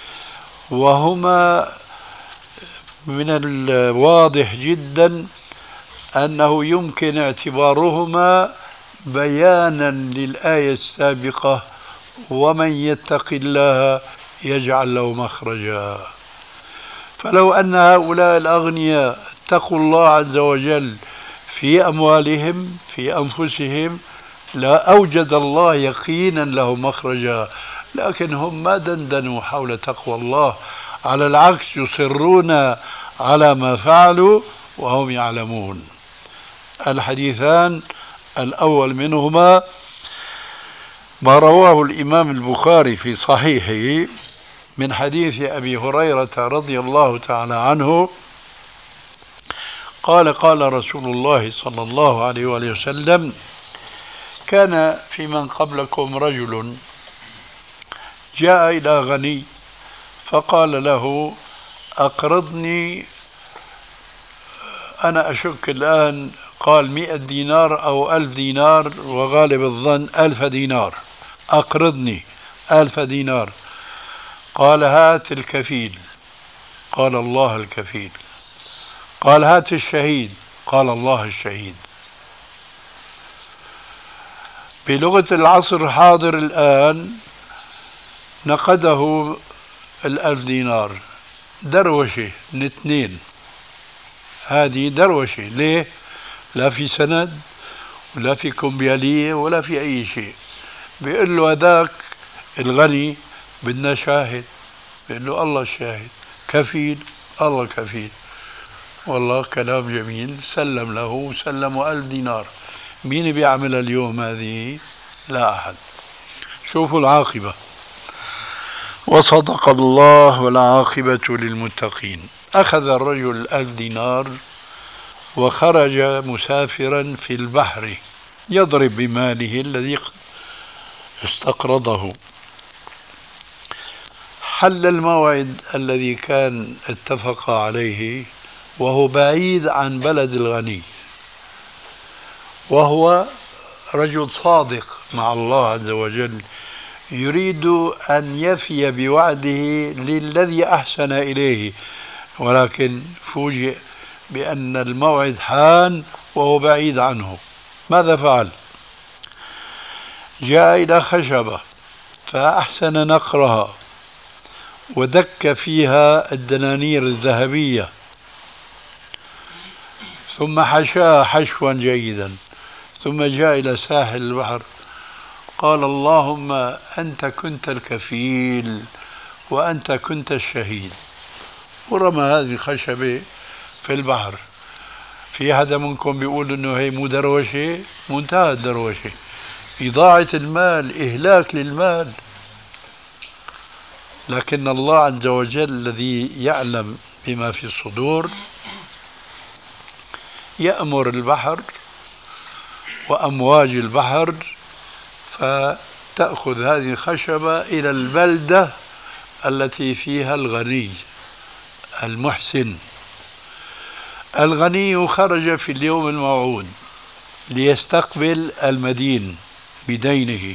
وهما من الواضح جدا أنه يمكن اعتبارهما بيانا للآية السابقة: ومن يتق الله يجعل له مخرجا. فلو أن هؤلاء الأغنياء اتقوا الله عز وجل في أموالهم في أنفسهم لا أوجد الله يقينا له مخرجا، لكن هم ما دندنوا حول تقوى الله، على العكس يصرون على ما فعلوا وهم يعلمون. الحديثان الأول منهما ما رواه الإمام البخاري في صحيحه من حديث أبي هريرة رضي الله تعالى عنه قال قال رسول الله صلى الله عليه وآله وسلم: كان في من قبلكم رجل جاء إلى غني فقال له: أقرضني، أنا أشك الآن، قال مئة دينار أو ألف دينار، وغالب الظن ألف دينار، أقرضني ألف دينار. قال: هات الكفيل. قال: الله الكفيل. قال: هات الشهيد. قال: الله الشهيد. بلغة العصر الحاضر الآن نقده الألف دينار، دروشة من اثنين، هذه دروشة. ليه؟ لا في سند ولا في كمبيالية ولا في أي شيء. بيقول له هذاك الغني بدنا شاهد، بيقول له الله الشاهد. كفيل، الله كفيل. والله كلام جميل، سلم له وسلموا ألف دينار. مين بيعملها اليوم هذه؟ لا أحد. شوفوا العاقبة. وصدق الله والعاقبة للمتقين. أخذ الرجل ألف دينار وخرج مسافرا في البحر يضرب بماله الذي استقرضه. حل الموعد الذي كان اتفق عليه وهو بعيد عن بلد الغني، وهو رجل صادق مع الله عز وجل، يريد أن يفي بوعده للذي أحسن إليه، ولكن فوجئ بأن الموعد حان وهو بعيد عنه. ماذا فعل؟ جاء إلى خشبة فأحسن نقرها ودك فيها الدنانير الذهبية، ثم حشاها حشوا جيدا، ثم جاء إلى ساحل البحر قال: اللهم أنت كنت الكفيل وأنت كنت الشهيد، ورمى هذه الخشبة في البحر. في حدا منكم بيقول إنه هي مو دروشة؟ منتهى الدروشة، إضاعة المال، إهلاك للمال. لكن الله عز وجل الذي يعلم بما في الصدور يأمر البحر وأمواج البحر فتأخذ هذه الخشبة إلى البلدة التي فيها الغني المحسن. الغني خرج في اليوم الموعود ليستقبل المدين بدينه،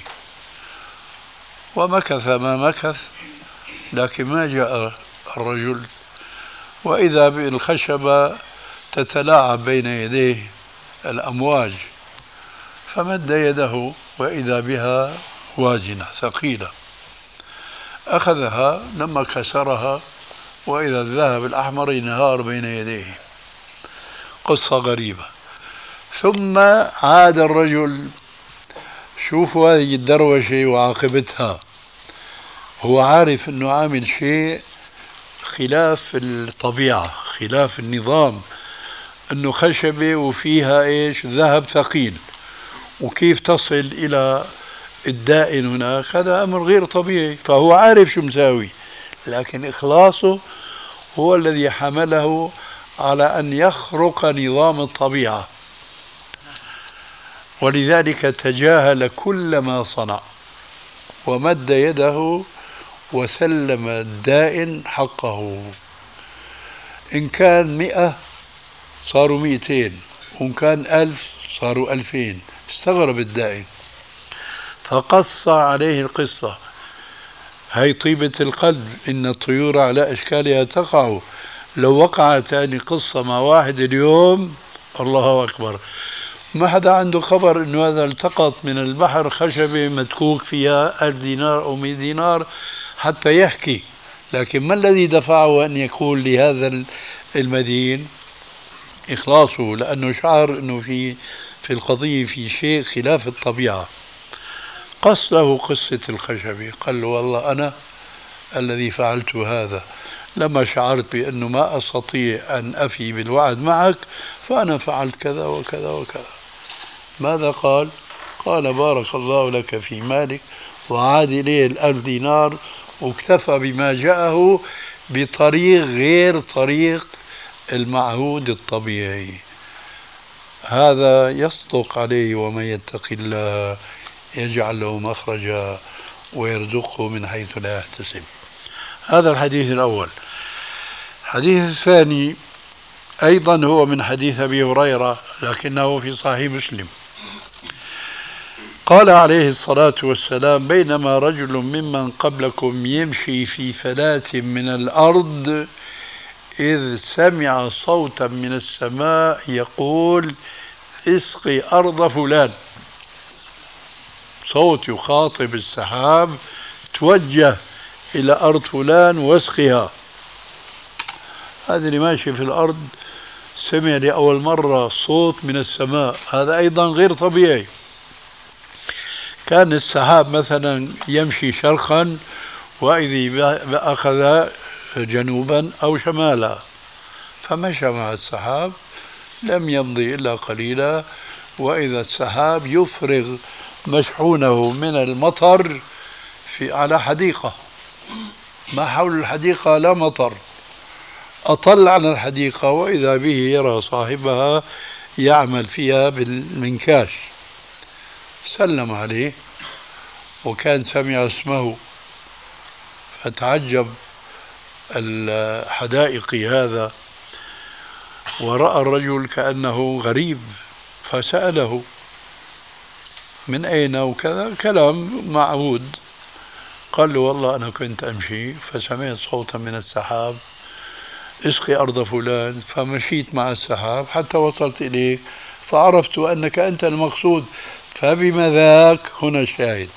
ومكث ما مكث، لكن ما جاء الرجل، وإذا بالخشبة تتلاعب بين يديه الأمواج، فمد يده وإذا بها واجنة ثقيلة، أخذها لما كسرها وإذا الذهب الأحمر ينهار بين يديه. قصة غريبة. ثم عاد الرجل. شوفوا هذه الدروشة وعاقبتها، هو عارف أنه عامل شيء خلاف الطبيعة، خلاف النظام، أنه خشبة وفيها إيش؟ ذهب ثقيل، وكيف تصل إلى الدائن هناك؟ هذا أمر غير طبيعي. فهو عارف شو مساوي، لكن إخلاصه هو الذي حمله على أن يخرق نظام الطبيعة، ولذلك تجاهل كل ما صنع ومد يده وسلم الدائن حقه. إن كان مئة صاروا مئتين، وإن كان ألف صاروا ألفين. استغرب الدائن فقص عليه القصة. هي طيبة القلب، إن الطيور على أشكالها تقع. لو وقعت هذه قصة مع واحد اليوم الله أكبر، ما حدا عنده خبر إنه هذا التقط من البحر خشبة مدكوك فيها ألف دينار أو مئة دينار حتى يحكي. لكن ما الذي دفعه أن يقول لهذا المدين؟ إخلاصه، لأنه شعر أنه في في القضية في شيء خلاف الطبيعة. قص له قصة الخشبة، قال له والله أنا الذي فعلت هذا، لما شعرت بأنه ما أستطيع أن أفي بالوعد معك فأنا فعلت كذا وكذا وكذا. ماذا قال؟ قال بارك الله لك في مالك، وعاد إليه الألف دينار، واكتفى بما جاءه بطريق غير طريق المعهود الطبيعي. هذا يصدق عليه: ومن يتق الله يجعل له مخرجا ويرزقه من حيث لا يحتسب. هذا الحديث الأول. الحديث الثاني أيضا هو من حديث أبي هريرة لكنه في صحيح مسلم. قال عليه الصلاة والسلام: بينما رجل ممن قبلكم يمشي في فلاة من الأرض إذ سمع صوتا من السماء يقول: اسقي أرض فلان. صوت يخاطب السحاب: توجه إلى أرض فلان واسقها. هذا اللي ماشي في الأرض سمع لأول مرة صوت من السماء، هذا أيضا غير طبيعي. كان السحاب مثلا يمشي شرقا وإذا أخذ جنوبا أو شمالا، فمشى مع السحاب، لم يمضي إلا قليلا وإذا السحاب يفرغ مشحونه من المطر في على حديقة، ما حول الحديقة لا مطر، أطل عن الحديقة وإذا به يرى صاحبها يعمل فيها بالمنكاش. سلم عليه وكان سمع اسمه، فتعجب الحدائقي هذا ورأى الرجل كأنه غريب، فسأله: من أين وكذا، كلام معهود. قال له: والله أنا كنت أمشي فسمعت صوتا من السحاب: اسقي أرض فلان، فمشيت مع السحاب حتى وصلت إليك فعرفت أنك أنت المقصود، فبما ذاك هنا الشاهد.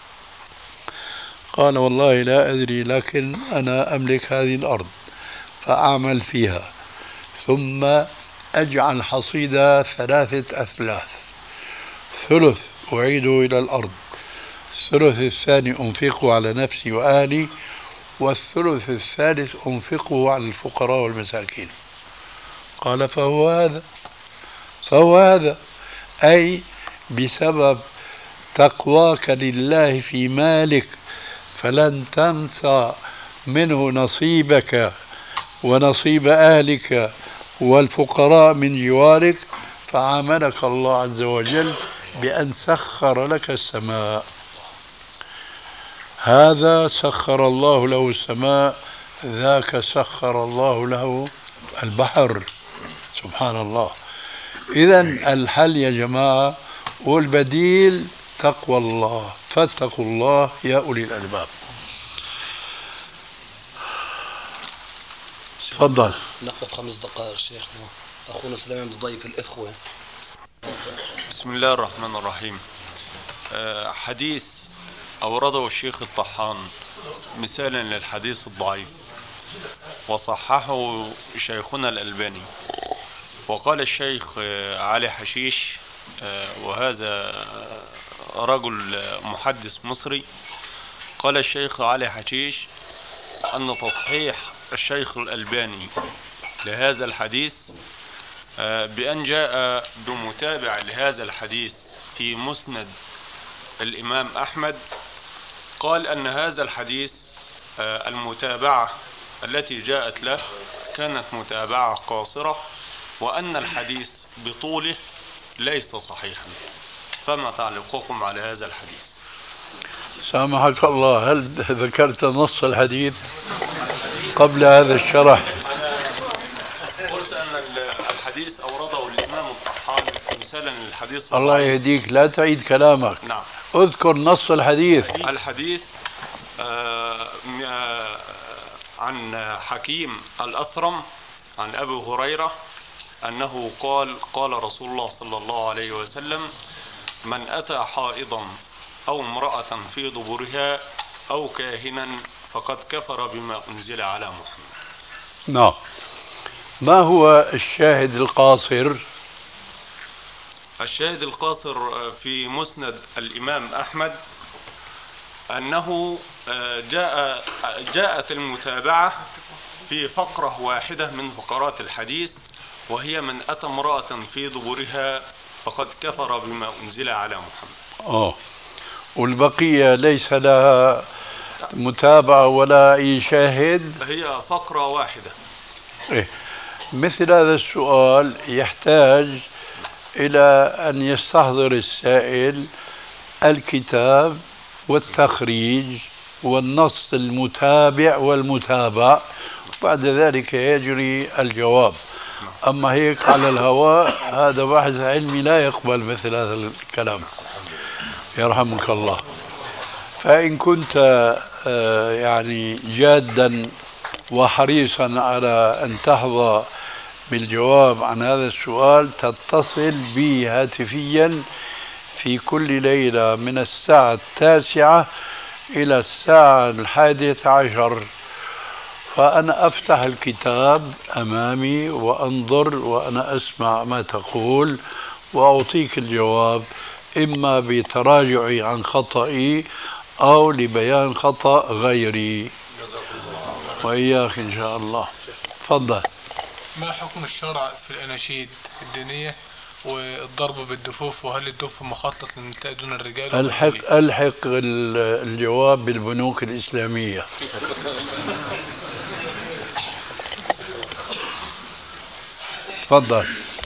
قال: والله لا أدري، لكن أنا أملك هذه الأرض فأعمل فيها، ثم أجعل حصيدة ثلاثة أثلاث، ثلث أعيده إلى الأرض، الثلث الثاني أنفقه على نفسي وأهلي، والثلث الثالث أنفقه على الفقراء والمساكين. قال: فهو هذا فهو هذا أي بسبب تقواك لله في مالك فلن تنسى منه نصيبك ونصيب أهلك والفقراء من جوارك، فعاملك الله عز وجل بأن سخر لك السماء. هذا سخر الله له السماء، ذاك سخر الله له البحر. سبحان الله. إذن الحل يا جماعة والبديل تقوى الله، فاتقوا الله يا أولي الألباب. تفضل. نقف خمس دقائق شيخنا، أخونا سليمان ضيف الإخوة. بسم الله الرحمن الرحيم. حديث أورده الشيخ الطحان مثالا للحديث الضعيف، وصححه شيخنا الألباني. وقال الشيخ علي حشيش، وهذا رجل محدث مصري، قال الشيخ علي حشيش أن تصحيح الشيخ الألباني لهذا الحديث بأن جاء بمتابع لهذا الحديث في مسند الإمام أحمد. قال أن هذا الحديث المتابعة التي جاءت له كانت متابعة قاصرة، وأن الحديث بطوله ليس صحيحا. فما تعليقكم على هذا الحديث؟ سامحك الله، هل ذكرت نص الحديث قبل هذا الشرح؟ قلت أن الحديث أورده الإمام الطحان مثالا للحديث. الله يهديك، لا تعيد كلامك. نعم. اذكر نص الحديث. الحديث آه عن حكيم الأثرم عن أبي هريرة أنه قال: قال رسول الله صلى الله عليه وسلم: من أتى حائضا أو امرأة في دبرها أو كاهنا فقد كفر بما أنزل على محمد. نعم. ما هو الشاهد القاصر؟ الشاهد القاصر في مسند الإمام أحمد أنه جاء جاءت المتابعة في فقرة واحدة من فقرات الحديث، وهي من أتى امرأة في دبرها فقد كفر بما أنزل على محمد. آه والبقية ليس لها متابعة ولا أي شاهد؟ هي فقرة واحدة. إيه؟ مثل هذا السؤال يحتاج إلى أن يستحضر السائل الكتاب والتخريج والنص المتابع والمتابع، بعد ذلك يجري الجواب. أما هيك على الهواء هذا بحث علمي لا يقبل مثل هذا الكلام، يرحمك الله. فإن كنت يعني جادا وحريصا على أن تحظى بالجواب عن هذا السؤال، تتصل بي هاتفيا في كل ليلة من الساعة التاسعة إلى الساعة الحادية عشر، فأنا أفتح الكتاب أمامي وأنظر وأنا أسمع ما تقول وأعطيك الجواب، إما بتراجعي عن خطئي أو لبيان خطأ غيري. وإياك إن شاء الله. تفضل. ما حكم الشرع في الأناشيد الدينية والضرب بالدفوف، وهل الدف مخصص للنساء دون الرجال؟ الحق الحق الجواب بالبنوك الإسلامية. تفضل.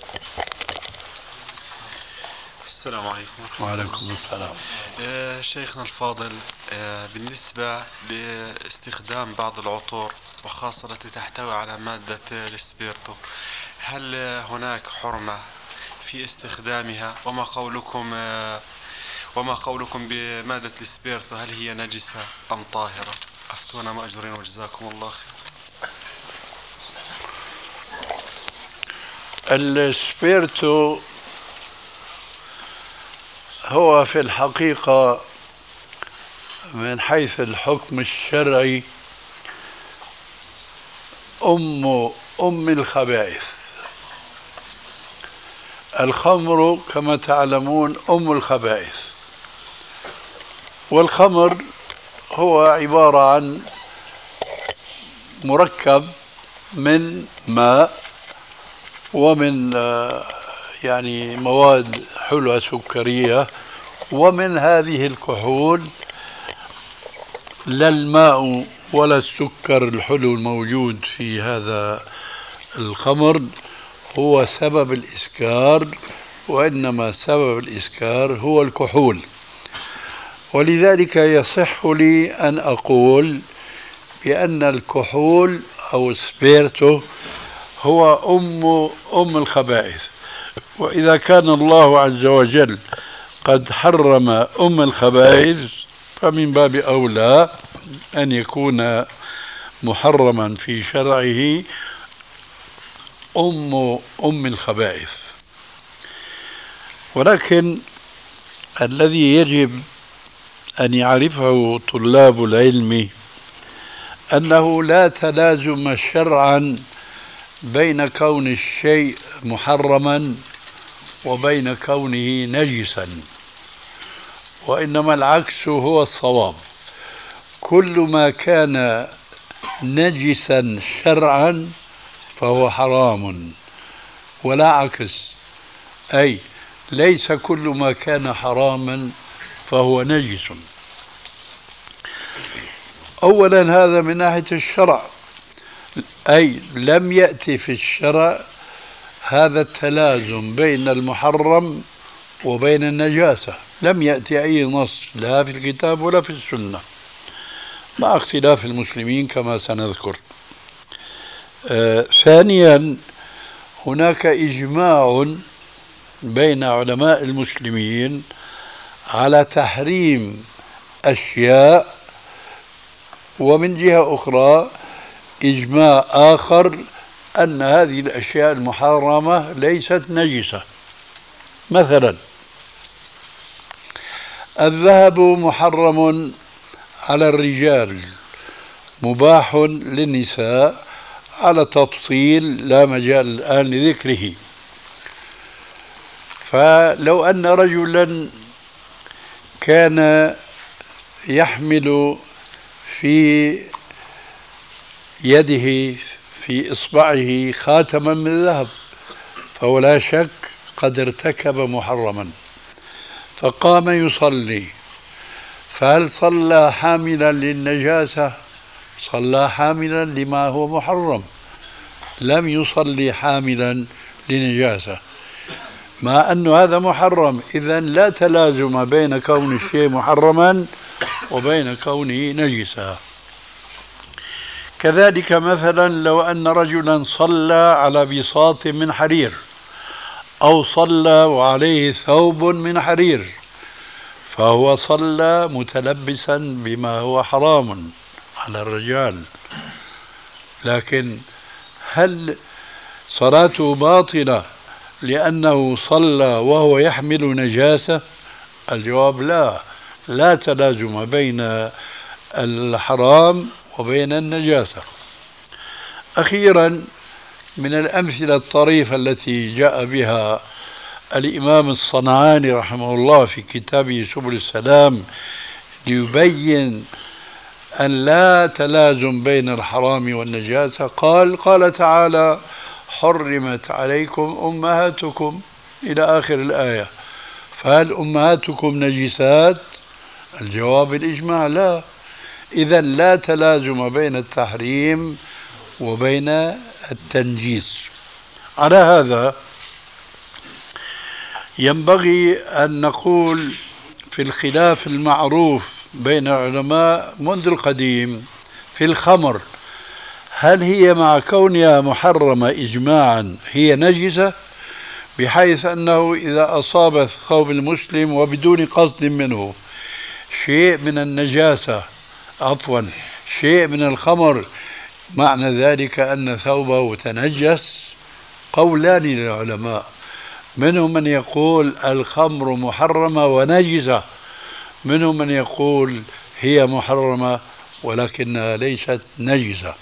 السلام عليكم. وعليكم السلام. آه شيخنا الفاضل، آه بالنسبة لاستخدام بعض العطور وخاصة التي تحتوي على مادة السبيرتو، هل هناك حرمة في استخدامها؟ وما قولكم آه وما قولكم بمادة السبيرتو، هل هي نجسة أم طاهرة؟ أفتونا مأجورين وجزاكم الله خير. السبيرتو هو في الحقيقة من حيث الحكم الشرعي أم أم الخبائث. الخمر كما تعلمون أم الخبائث، والخمر هو عبارة عن مركب من ماء ومن يعني مواد حلوة سكرية، ومن هذه الكحول لا الماء ولا السكر الحلو الموجود في هذا الخمر هو سبب الإسكار، وإنما سبب الإسكار هو الكحول. ولذلك يصح لي أن أقول بأن الكحول أو السبيرتو هو أم أم الخبائث. وإذا كان الله عز وجل قد حرم أم الخبائث، فمن باب أولى أن يكون محرما في شرعه أم أم الخبائث. ولكن الذي يجب أن يعرفه طلاب العلم أنه لا تلازم شرعا بين كون الشيء محرما وبين كونه نجسا، وإنما العكس هو الصواب. كل ما كان نجسا شرعا فهو حرام، ولا عكس، أي ليس كل ما كان حراما فهو نجس. أولا هذا من ناحية الشرع، أي لم يأتي في الشرع هذا التلازم بين المحرم وبين النجاسة، لم يأتي أي نص لا في الكتاب ولا في السنة، مع اختلاف المسلمين كما سنذكر. آه ثانيا هناك إجماع بين علماء المسلمين على تحريم أشياء، ومن جهة أخرى إجماع آخر أن هذه الأشياء المحرمة ليست نجسة. مثلا الذهب محرم على الرجال، مباح للنساء على تفصيل لا مجال الآن لذكره. فلو أن رجلا كان يحمل في يده في إصبعه خاتما من ذهب، فهو لا شك قد ارتكب محرما، فقام يصلي، فهل صلى حاملا للنجاسة؟ صلى حاملا لما هو محرم، لم يصلي حاملا لنجاسة، مع أن هذا محرم. إذن لا تلازم بين كون الشيء محرما وبين كونه نجسا. كذلك مثلا لو أن رجلا صلى على بساط من حرير، أو صلى وعليه ثوب من حرير، فهو صلى متلبسا بما هو حرام على الرجال، لكن هل صلاته باطلة لأنه صلى وهو يحمل نجاسة؟ الجواب لا، لا تلازم بين الحرام وبين النجاسة. أخيرا، من الأمثلة الطريفة التي جاء بها الإمام الصنعاني رحمه الله في كتابه سبل السلام ليبين أن لا تلازم بين الحرام والنجاسة، قال قال تعالى: حرمت عليكم أمهاتكم، إلى آخر الآية. فهل أمهاتكم نجسات؟ الجواب الإجماع لا. إذن لا تلازم بين التحريم وبين التنجيس. على هذا ينبغي أن نقول في الخلاف المعروف بين العلماء منذ القديم في الخمر، هل هي مع كونها محرمة إجماعا هي نجسة، بحيث أنه إذا أصاب ثوب المسلم وبدون قصد منه شيء من النجاسة، عفوا شيء من الخمر، معنى ذلك أن ثوبه تنجس؟ قولان للعلماء، منهم من يقول الخمر محرمة ونجسة، منهم من يقول هي محرمة ولكنها ليست نجسة.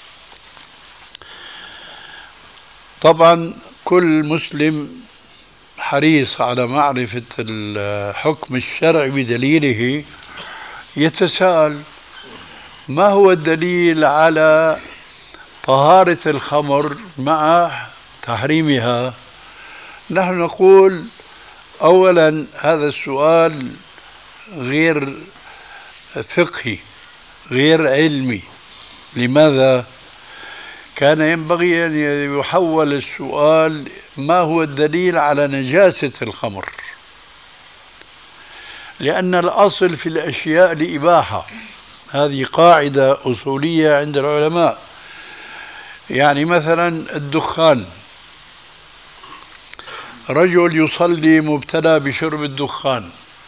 طبعا كل مسلم حريص على معرفة الحكم الشرعي بدليله، يتساءل: ما هو الدليل على طهارة الخمر مع تحريمها؟ نحن نقول أولا هذا السؤال غير فقهي، غير علمي. لماذا؟ كان ينبغي أن يحول السؤال: ما هو الدليل على نجاسة الخمر؟ لأن الأصل في الأشياء الإباحة، هذه قاعدة أصولية عند العلماء. يعني مثلا الدخان، رجل يصلي مبتلى بشرب الدخان،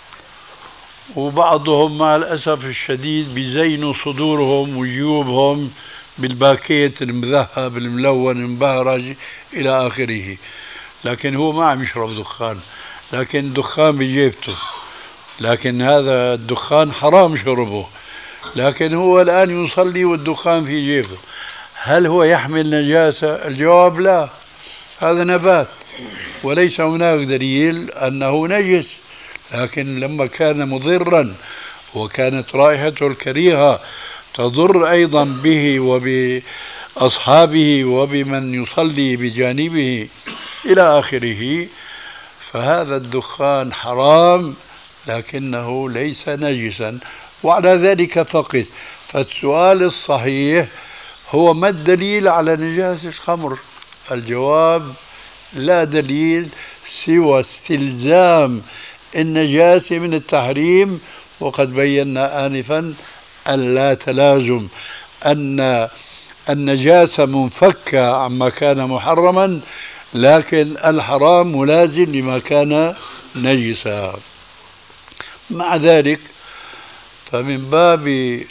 وبعضهم مع الأسف الشديد بيزينوا صدورهم وجيوبهم بالباكيت المذهب الملون المبهرج إلى آخره، لكن هو ما عم يشرب دخان، لكن دخان بجيبته، لكن هذا الدخان حرام شربه، لكن هو الآن يصلي والدخان في جيبه. هل هو يحمل نجاسة؟ الجواب لا، هذا نبات وليس هناك دليل أنه نجس، لكن لما كان مضرا وكانت رائحته الكريهة تضر أيضا به وبأصحابه وبمن يصلي بجانبه إلى آخره، فهذا الدخان حرام لكنه ليس نجسا، وعلى ذلك فقس. فالسؤال الصحيح هو: ما الدليل على نجاسة الخمر؟ الجواب: لا دليل سوى استلزام النجاسة من التحريم، وقد بينا آنفا أن لا تلازم، أن النجاسة منفكة عما كان محرما، لكن الحرام ملازم لما كان نجسا. مع ذلك فمن باب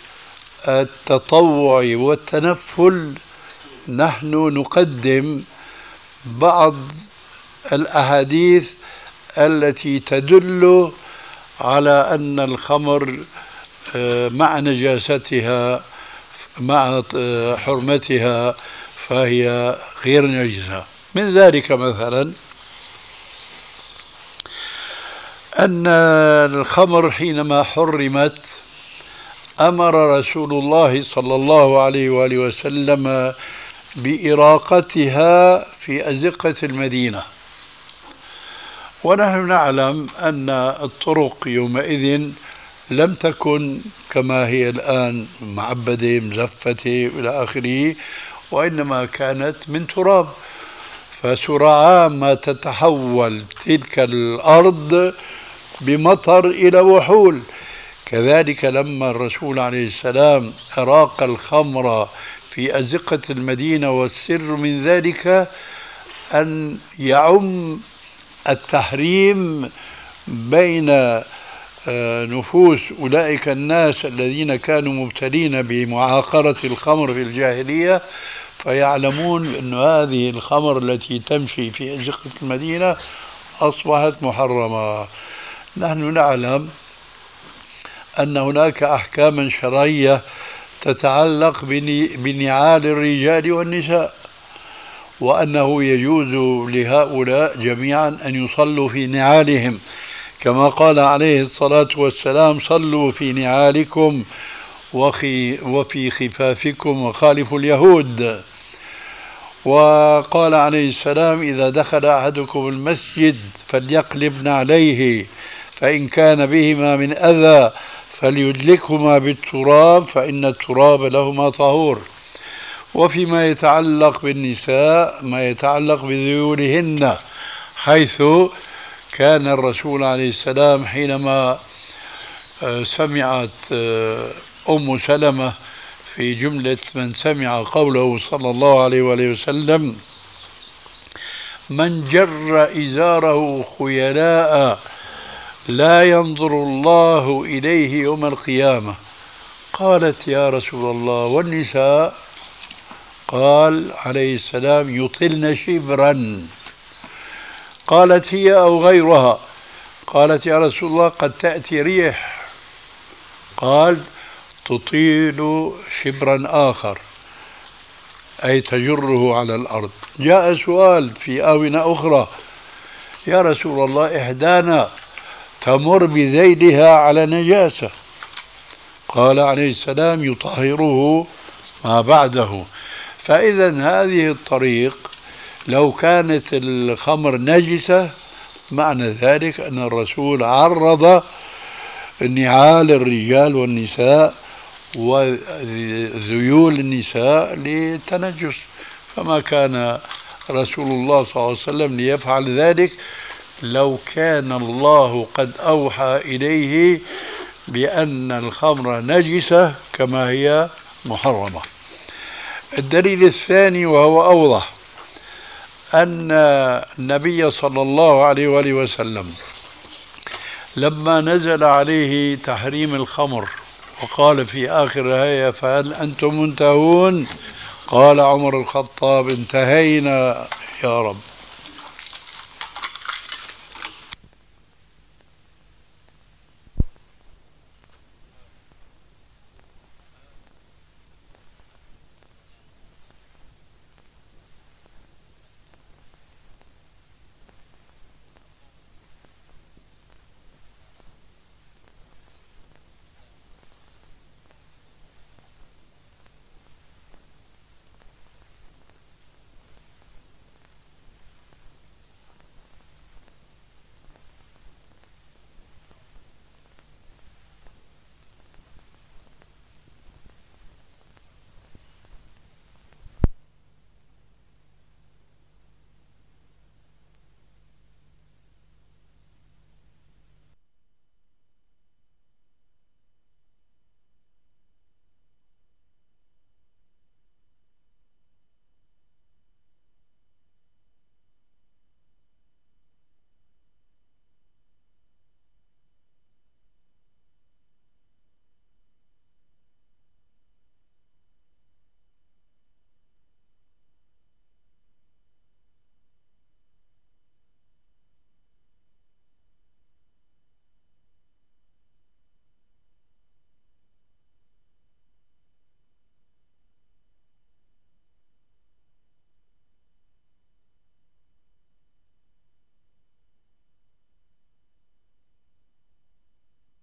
التطوع والتنفل نحن نقدم بعض الأحاديث التي تدل على أن الخمر مع نجاستها مع حرمتها فهي غير نجسة. من ذلك مثلا أن الخمر حينما حرمت أمر رسول الله صلى الله عليه وآله وسلم بإراقتها في أزقة المدينة. ونحن نعلم أن الطرق يومئذ لم تكن كما هي الآن معبدة مزفتة إلى آخره، وإنما كانت من تراب، فسرعان ما تتحول تلك الأرض بمطر إلى وحول. كذلك لما الرسول عليه السلام أراق الخمر في أزقة المدينة، والسر من ذلك أن يعم التحريم بين نفوس أولئك الناس الذين كانوا مبتلين بمعاقرة الخمر في الجاهلية، فيعلمون أن هذه الخمر التي تمشي في أزقة المدينة أصبحت محرمة. نحن نعلم أن هناك أحكاما شرعية تتعلق بنعال الرجال والنساء، وأنه يجوز لهؤلاء جميعا أن يصلوا في نعالهم، كما قال عليه الصلاة والسلام: صلوا في نعالكم وخي وفي خفافكم وخالفوا اليهود. وقال عليه السلام: إذا دخل أحدكم المسجد فليقلب نعليه، فإن كان بهما من أذى فليدلكهما بالتراب، فإن التراب لهما طهور. وفيما يتعلق بالنساء ما يتعلق بذيولهن، حيث كان الرسول عليه السلام حينما سمعت أم سلمة في جملة من سمع قوله صلى الله عليه وآله وسلم: من جر إزاره خيلاء لا ينظر الله إليه يوم القيامة، قالت: يا رسول الله والنساء؟ قال عليه السلام: يطلن شبرا. قالت: هي أو غيرها؟ قالت: يا رسول الله قد تأتي ريح. قال: تطيل شبرا آخر، أي تجره على الأرض. جاء سؤال في آونة أخرى: يا رسول الله إحدانا تمر بذيلها على نجاسة. قال عليه السلام: يطهره ما بعده. فإذا هذه الطريق لو كانت الخمر نجسة، معنى ذلك أن الرسول عرض نعال الرجال والنساء وذيول النساء للتنجس، فما كان رسول الله صلى الله عليه وسلم ليفعل ذلك لو كان الله قد أوحى إليه بأن الخمر نجسة كما هي محرمة. الدليل الثاني وهو أوضح، أن النبي صلى الله عليه وآله وسلم لما نزل عليه تحريم الخمر وقال في آخر الآية: فهل أنتم منتهون؟ قال عمر الخطاب: انتهينا يا رب.